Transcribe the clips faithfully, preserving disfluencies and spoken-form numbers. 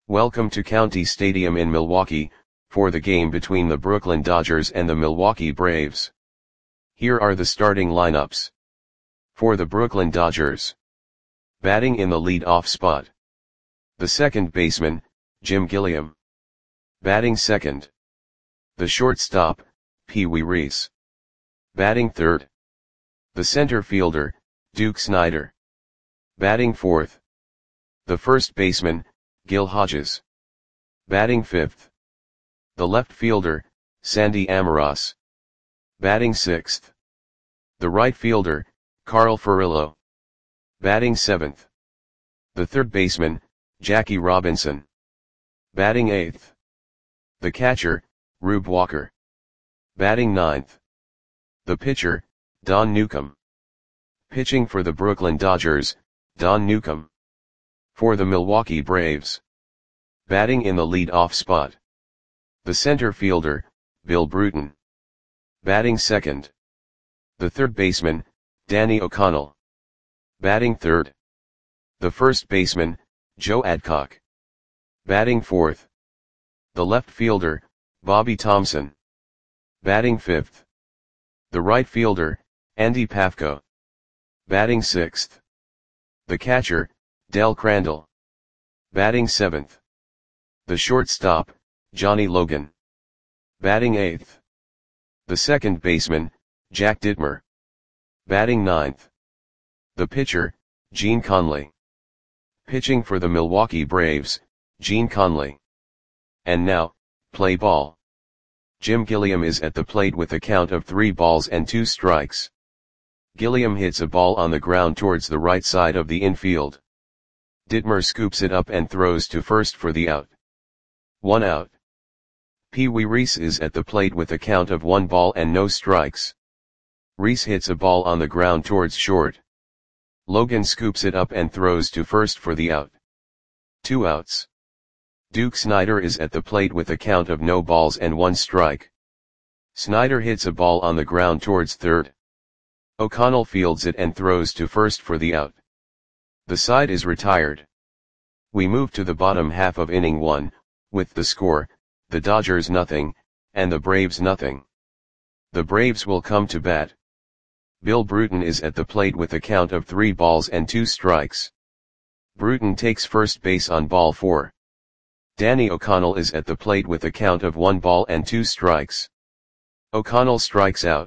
Welcome to County Stadium in Milwaukee, for the game between the Brooklyn Dodgers and the Milwaukee Braves. Here are the starting lineups. For the Brooklyn Dodgers. Batting in the lead-off spot. The second baseman, Jim Gilliam. Batting second. The shortstop, Pee Wee Reese. Batting third. The center fielder, Duke Snider. Batting fourth. The first baseman, Gil Hodges. Batting fifth. The left fielder, Sandy Almiroz. Batting sixth. The right fielder, Carl Furillo. Batting seventh. The third baseman, Jackie Robinson. Batting eighth. The catcher, Rube Walker. Batting ninth. The pitcher, Don Newcombe. Pitching for the Brooklyn Dodgers, Don Newcombe. For the Milwaukee Braves. Batting in the lead-off spot. The center fielder, Bill Bruton. Batting second. The third baseman, Danny O'Connell. Batting third. The first baseman, Joe Adcock. Batting fourth. The left fielder, Bobby Thomson. Batting fifth. The right fielder, Andy Pafko. Batting sixth. The catcher, Del Crandall. Batting seventh. The shortstop, Johnny Logan. Batting eighth. The second baseman, Jack Dittmer. Batting ninth. The pitcher, Gene Conley. Pitching for the Milwaukee Braves, Gene Conley. And now, play ball. Jim Gilliam is at the plate with a count of three balls and two strikes. Gilliam hits a ball on the ground towards the right side of the infield. Dittmer scoops it up and throws to first for the out. One out. Pee Wee Reese is at the plate with a count of one ball and no strikes. Reese hits a ball on the ground towards short. Logan scoops it up and throws to first for the out. Two outs. Duke Snider is at the plate with a count of no balls and one strike. Snider hits a ball on the ground towards third. O'Connell fields it and throws to first for the out. The side is retired. We move to the bottom half of inning one, with the score, the Dodgers nothing, and the Braves nothing. The Braves will come to bat. Bill Bruton is at the plate with a count of three balls and two strikes. Bruton takes first base on ball four. Danny O'Connell is at the plate with a count of one ball and two strikes. O'Connell strikes out.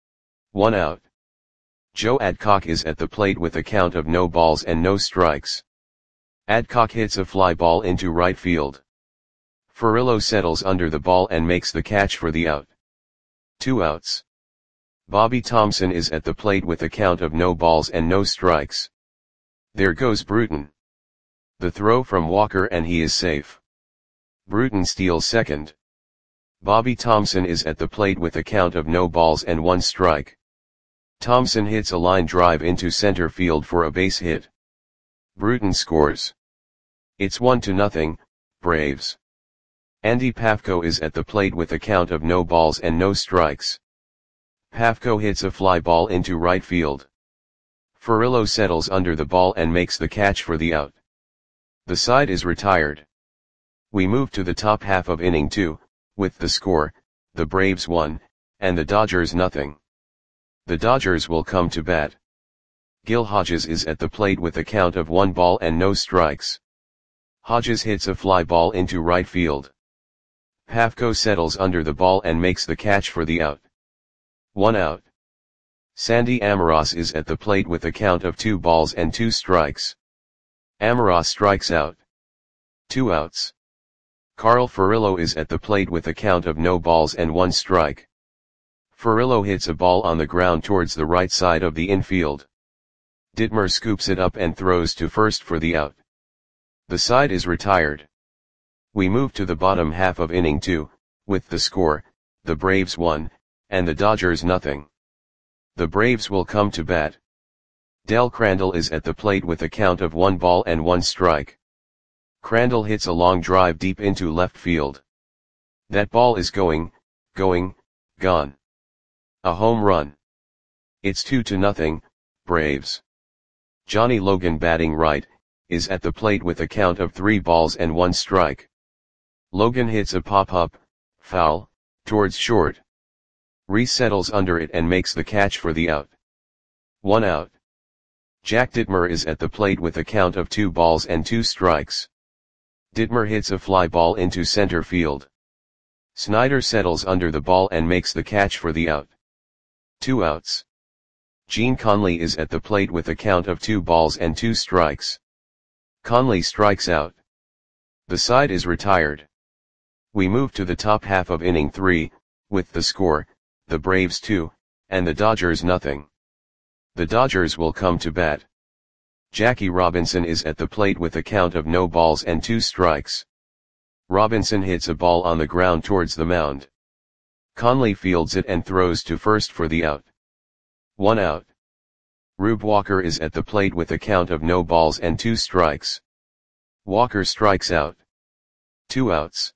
One out. Joe Adcock is at the plate with a count of no balls and no strikes. Adcock hits a fly ball into right field. Furillo settles under the ball and makes the catch for the out. Two outs. Bobby Thomson is at the plate with a count of no balls and no strikes. There goes Bruton. The throw from Walker and he is safe. Bruton steals second. Bobby Thomson is at the plate with a count of no balls and one strike. Thomson hits a line drive into center field for a base hit. Bruton scores. It's one to nothing, Braves. Andy Pafko is at the plate with a count of no balls and no strikes. Pafko hits a fly ball into right field. Furillo settles under the ball and makes the catch for the out. The side is retired. We move to the top half of inning two, with the score, the Braves one, and the Dodgers nothing. The Dodgers will come to bat. Gil Hodges is at the plate with a count of one ball and no strikes. Hodges hits a fly ball into right field. Pafko settles under the ball and makes the catch for the out. One out. Sandy Almiroz is at the plate with a count of two balls and two strikes. Almiroz strikes out. Two outs. Carl Furillo is at the plate with a count of no balls and one strike. Furillo hits a ball on the ground towards the right side of the infield. Dittmer scoops it up and throws to first for the out. The side is retired. We move to the bottom half of inning two, with the score, the Braves one, and the Dodgers nothing. The Braves will come to bat. Del Crandall is at the plate with a count of one ball and one strike. Crandall hits a long drive deep into left field. That ball is going, going, gone. A home run. It's two to nothing, Braves. Johnny Logan batting right, is at the plate with a count of three balls and one strike. Logan hits a pop-up, foul, towards short. Reese settles under it and makes the catch for the out. One out. Jack Dittmer is at the plate with a count of two balls and two strikes. Dittmer hits a fly ball into center field. Snyder settles under the ball and makes the catch for the out. Two outs. Gene Conley is at the plate with a count of two balls and two strikes. Conley strikes out. The side is retired. We move to the top half of inning three, with the score, the Braves two, and the Dodgers nothing. The Dodgers will come to bat. Jackie Robinson is at the plate with a count of no balls and two strikes. Robinson hits a ball on the ground towards the mound. Conley fields it and throws to first for the out. One out. Rube Walker is at the plate with a count of no balls and two strikes. Walker strikes out. Two outs.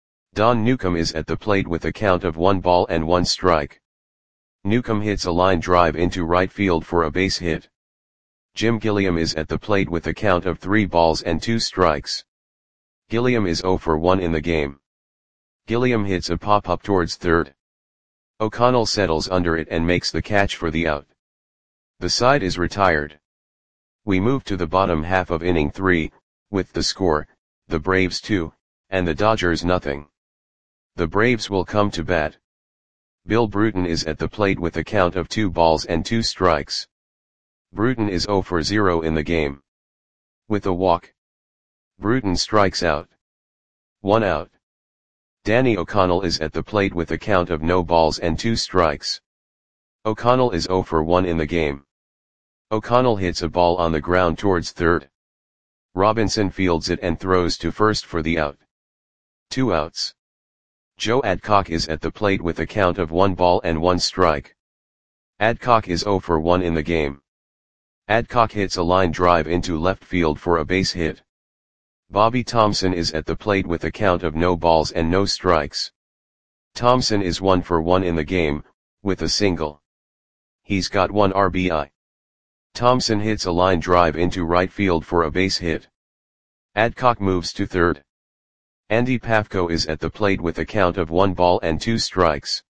Don Newcomb is at the plate with a count of one ball and one strike. Newcomb hits a line drive into right field for a base hit. Jim Gilliam is at the plate with a count of three balls and two strikes. Gilliam is oh for one in the game. Gilliam hits a pop-up towards third. O'Connell settles under it and makes the catch for the out. The side is retired. We move to the bottom half of inning three, with the score, the Braves two, and the Dodgers nothing. The Braves will come to bat. Bill Bruton is at the plate with a count of two balls and two strikes. Bruton is oh for zero in the game. With a walk, Bruton strikes out. One out. Danny O'Connell is at the plate with a count of no balls and two strikes. O'Connell is oh for one in the game. O'Connell hits a ball on the ground towards third. Robinson fields it and throws to first for the out. Two outs. Joe Adcock is at the plate with a count of one ball and one strike. Adcock is oh for one in the game. Adcock hits a line drive into left field for a base hit. Bobby Thompson is at the plate with a count of no balls and no strikes. Thompson is one for one in the game, with a single. He's got one R B I. Thompson hits a line drive into right field for a base hit. Adcock moves to third. Andy Pafko is at the plate with a count of one ball and two strikes.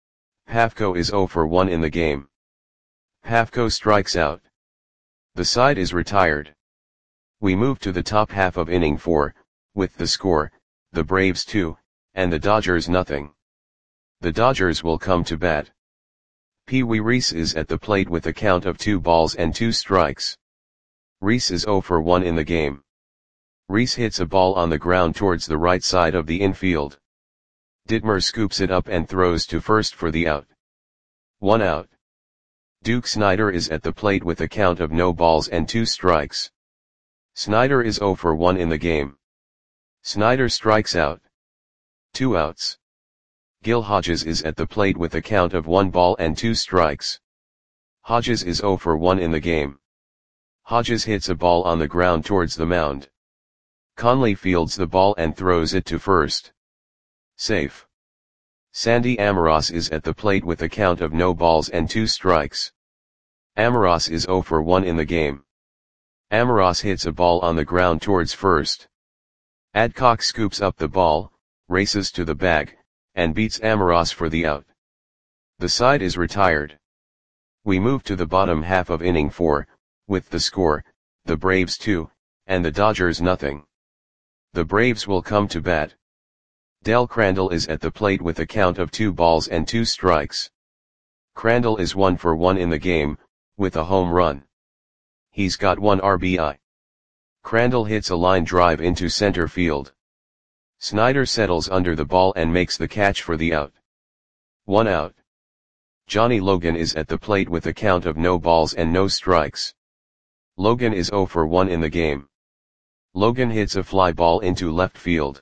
Pafko is oh for one in the game. Pafko strikes out. The side is retired. We move to the top half of inning four, with the score, the Braves two, and the Dodgers nothing. The Dodgers will come to bat. Pee Wee Reese is at the plate with a count of two balls and two strikes. Reese is oh for one in the game. Reese hits a ball on the ground towards the right side of the infield. Dittmer scoops it up and throws to first for the out. One out. Duke Snider is at the plate with a count of no balls and two strikes. Snider is oh for one in the game. Snider strikes out. Two outs. Gil Hodges is at the plate with a count of one ball and two strikes. Hodges is oh for one in the game. Hodges hits a ball on the ground towards the mound. Conley fields the ball and throws it to first. Safe. Sandy Amoros is at the plate with a count of no balls and two strikes. Amoros is oh for one in the game. Amoros hits a ball on the ground towards first. Adcock scoops up the ball, races to the bag, and beats Amoros for the out. The side is retired. We move to the bottom half of inning four, with the score, the Braves two, and the Dodgers nothing. The Braves will come to bat. Del Crandall is at the plate with a count of two balls and two strikes. Crandall is one for one in the game, with a home run. He's got one R B I. Crandall hits a line drive into center field. Snyder settles under the ball and makes the catch for the out. One out. Johnny Logan is at the plate with a count of no balls and no strikes. Logan is oh for one in the game. Logan hits a fly ball into left field.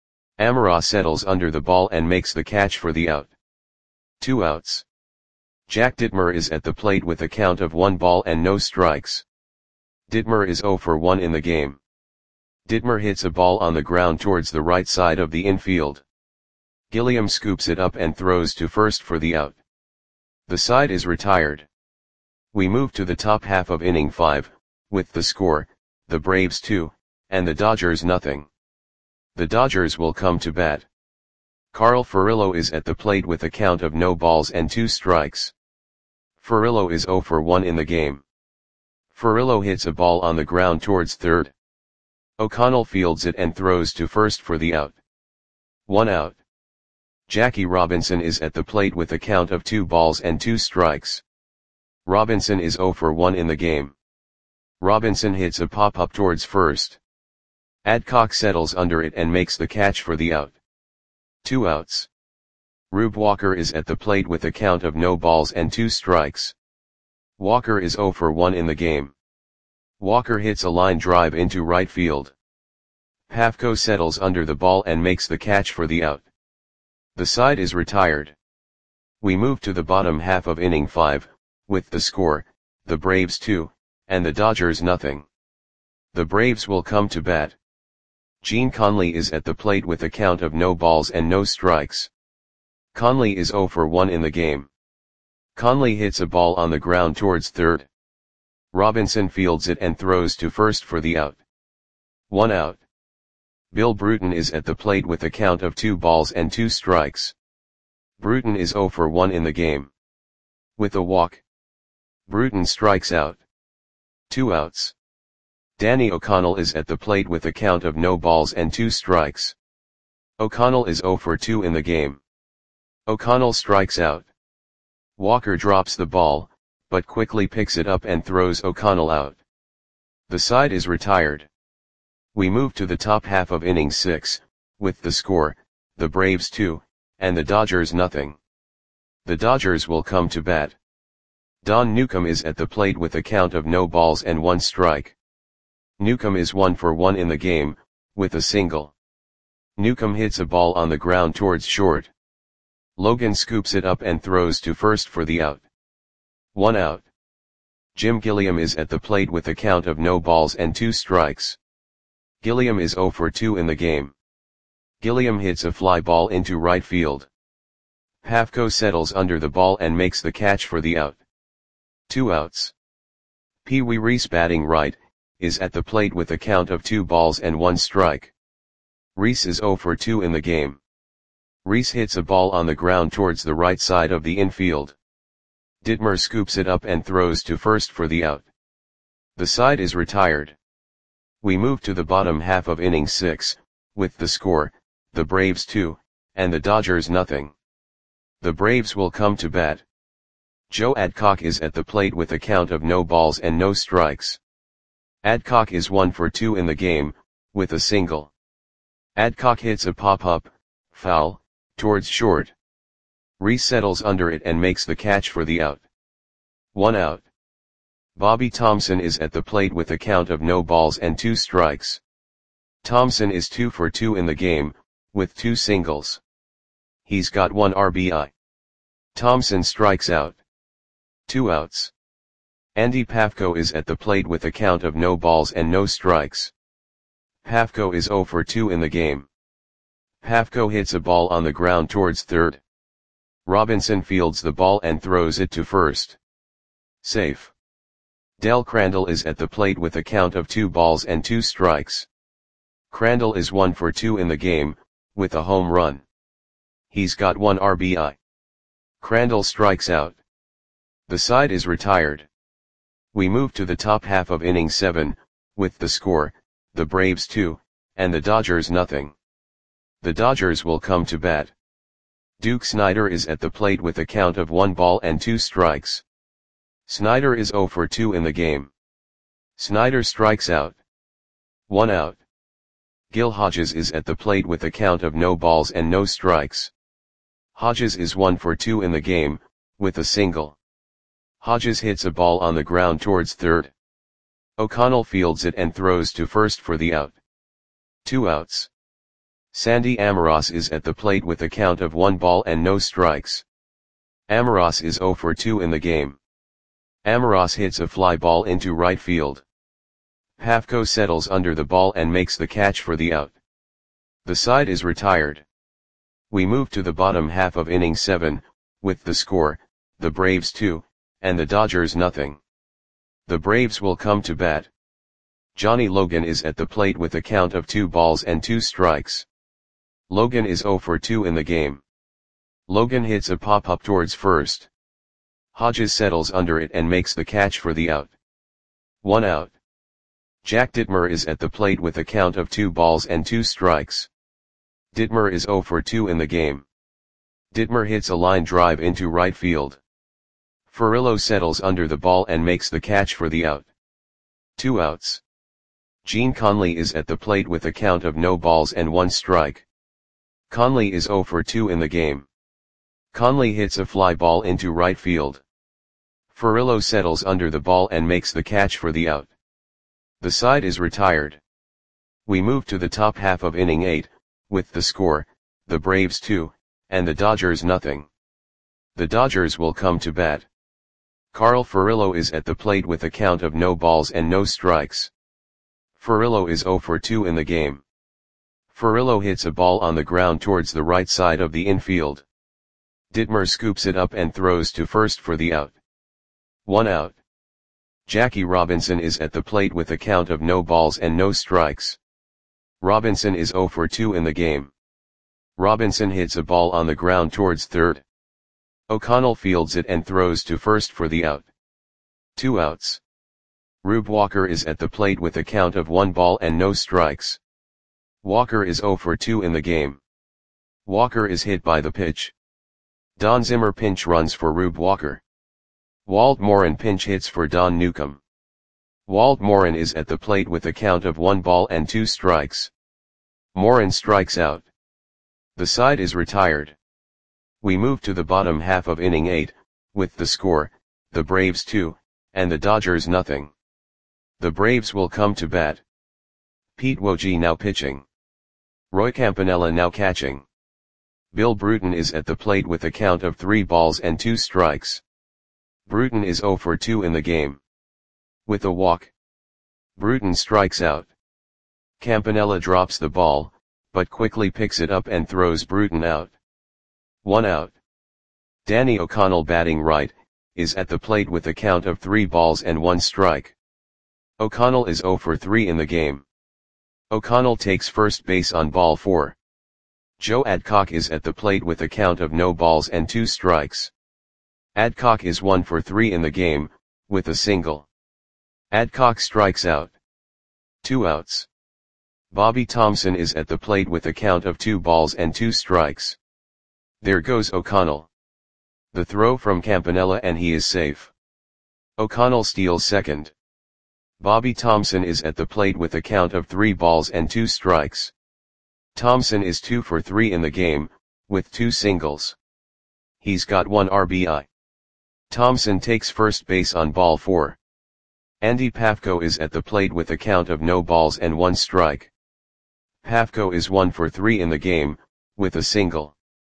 Amoros settles under the ball and makes the catch for the out. Two outs. Jack Dittmer is at the plate with a count of one ball and no strikes. Dittmer is oh for one in the game. Dittmer hits a ball on the ground towards the right side of the infield. Gilliam scoops it up and throws to first for the out. The side is retired. We move to the top half of inning five, with the score, the Braves two, and the Dodgers nothing. The Dodgers will come to bat. Carl Furillo is at the plate with a count of no balls and two strikes. Furillo is zero for one in the game. Furillo hits a ball on the ground towards third. O'Connell fields it and throws to first for the out. One out. Jackie Robinson is at the plate with a count of two balls and two strikes. Robinson is zero for one in the game. Robinson hits a pop-up towards first. Adcock settles under it and makes the catch for the out. Two outs. Rube Walker is at the plate with a count of no balls and two strikes. Walker is zero for one in the game. Walker hits a line drive into right field. Pafko settles under the ball and makes the catch for the out. The side is retired. We move to the bottom half of inning five, with the score, the Braves two, and the Dodgers nothing. The Braves will come to bat. Gene Conley is at the plate with a count of no balls and no strikes. Conley is zero for one in the game. Conley hits a ball on the ground towards third. Robinson fields it and throws to first for the out. One out. Bill Bruton is at the plate with a count of two balls and two strikes. Bruton is zero for one in the game. With a walk, Bruton strikes out. Two outs. Danny O'Connell is at the plate with a count of no balls and two strikes. O'Connell is zero for two in the game. O'Connell strikes out. Walker drops the ball, but quickly picks it up and throws O'Connell out. The side is retired. We move to the top half of inning six, with the score, the Braves two, and the Dodgers nothing. The Dodgers will come to bat. Don Newcomb is at the plate with a count of no balls and one strike. Newcomb is one for one in the game, with a single. Newcomb hits a ball on the ground towards short. Logan scoops it up and throws to first for the out. One out. Jim Gilliam is at the plate with a count of no balls and two strikes. Gilliam is zero for two in the game. Gilliam hits a fly ball into right field. Pafko settles under the ball and makes the catch for the out. Two outs. Pee Wee Reese, batting right, is at the plate with a count of two balls and one strike. Reese is zero for two in the game. Reese hits a ball on the ground towards the right side of the infield. Ditmer scoops it up and throws to first for the out. The side is retired. We move to the bottom half of inning six, with the score, the Braves two, and the Dodgers nothing. The Braves will come to bat. Joe Adcock is at the plate with a count of no balls and no strikes. Adcock is one for two in the game, with a single. Adcock hits a pop-up, foul, towards short. Reese settles under it and makes the catch for the out. One out. Bobby Thompson is at the plate with a count of no balls and two strikes. Thompson is two for two in the game, with two singles. He's got one R B I. Thompson strikes out. Two outs. Andy Pafko is at the plate with a count of no balls and no strikes. Pafko is zero for two in the game. Pafko hits a ball on the ground towards third. Robinson fields the ball and throws it to first. Safe. Del Crandall is at the plate with a count of two balls and two strikes. Crandall is one for two in the game, with a home run. He's got one R B I. Crandall strikes out. The side is retired. We move to the top half of inning seven, with the score, the Braves two, and the Dodgers nothing. The Dodgers will come to bat. Duke Snider is at the plate with a count of one ball and two strikes. Snider is zero for two in the game. Snider strikes out. One out. Gil Hodges is at the plate with a count of no balls and no strikes. Hodges is one for two in the game, with a single. Hodges hits a ball on the ground towards third. O'Connell fields it and throws to first for the out. Two outs. Sandy Amoros is at the plate with a count of one ball and no strikes. Amoros is zero for two in the game. Amoros hits a fly ball into right field. Pafko settles under the ball and makes the catch for the out. The side is retired. We move to the bottom half of inning seven, with the score, the Braves two, and the Dodgers nothing. The Braves will come to bat. Johnny Logan is at the plate with a count of two balls and two strikes. Logan is zero for two in the game. Logan hits a pop-up towards first. Hodges settles under it and makes the catch for the out. One out. Jack Dittmer is at the plate with a count of two balls and two strikes. Dittmer is zero for two in the game. Dittmer hits a line drive into right field. Furillo settles under the ball and makes the catch for the out. Two outs. Gene Conley is at the plate with a count of no balls and one strike. Conley is zero for two in the game. Conley hits a fly ball into right field. Furillo settles under the ball and makes the catch for the out. The side is retired. We move to the top half of inning eight, with the score, the Braves two, and the Dodgers nothing. The Dodgers will come to bat. Carl Furillo is at the plate with a count of no balls and no strikes. Furillo is zero for two in the game. Furillo hits a ball on the ground towards the right side of the infield. Dittmer scoops it up and throws to first for the out. One out. Jackie Robinson is at the plate with a count of no balls and no strikes. Robinson is zero for two in the game. Robinson hits a ball on the ground towards third. O'Connell fields it and throws to first for the out. Two outs. Rube Walker is at the plate with a count of one ball and no strikes. Walker is zero for two in the game. Walker is hit by the pitch. Don Zimmer pinch runs for Rube Walker. Walt Morin pinch hits for Don Newcomb. Walt Morin is at the plate with a count of one ball and two strikes. Morin strikes out. The side is retired. We move to the bottom half of inning eight, with the score, the Braves two, and the Dodgers nothing. The Braves will come to bat. Pete Wojcicki now pitching. Roy Campanella now catching. Bill Bruton is at the plate with a count of three balls and two strikes. Bruton is zero for two in the game. With a walk, Bruton strikes out. Campanella drops the ball, but quickly picks it up and throws Bruton out. One out. Danny O'Connell batting right, is at the plate with a count of three balls and one strike. O'Connell is zero for three in the game. O'Connell takes first base on ball four. Joe Adcock is at the plate with a count of no balls and two strikes. Adcock is one for three in the game, with a single. Adcock strikes out. Two outs. Bobby Thompson is at the plate with a count of two balls and two strikes. There goes O'Connell. The throw from Campanella and he is safe. O'Connell steals second. Bobby Thompson is at the plate with a count of three balls and two strikes. Thompson is two for three in the game, with two singles. He's got one R B I. Thompson takes first base on ball four. Andy Pafko is at the plate with a count of no balls and one strike. Pafko is one for three in the game, with a single.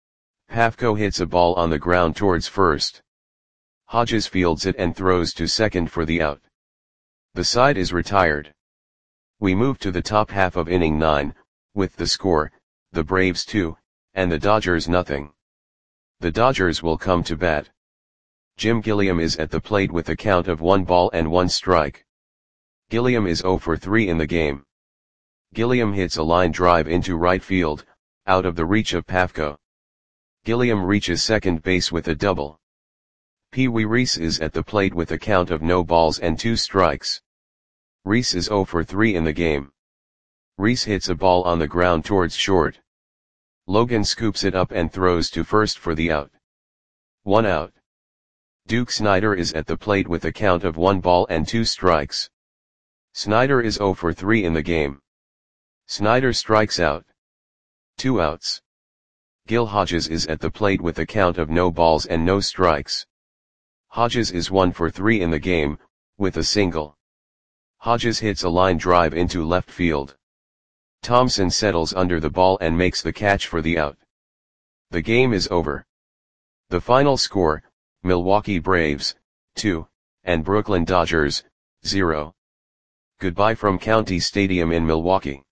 Pafko hits a ball on the ground towards first. Hodges fields it and throws to second for the out. The side is retired. We move to the top half of inning nine, with the score, the Braves two, and the Dodgers nothing. The Dodgers will come to bat. Jim Gilliam is at the plate with a count of one ball and one strike. Gilliam is zero for three in the game. Gilliam hits a line drive into right field, out of the reach of Pafko. Gilliam reaches second base with a double. Pee Wee Reese is at the plate with a count of no balls and two strikes. Reese is zero for three in the game. Reese hits a ball on the ground towards short. Logan scoops it up and throws to first for the out. One out. Duke Snider is at the plate with a count of one ball and two strikes. Snider is zero for three in the game. Snider strikes out. Two outs. Gil Hodges is at the plate with a count of no balls and no strikes. Hodges is one for three in the game, with a single. Hodges hits a line drive into left field. Thompson settles under the ball and makes the catch for the out. The game is over. The final score, Milwaukee Braves, two, and Brooklyn Dodgers, zero. Goodbye from County Stadium in Milwaukee.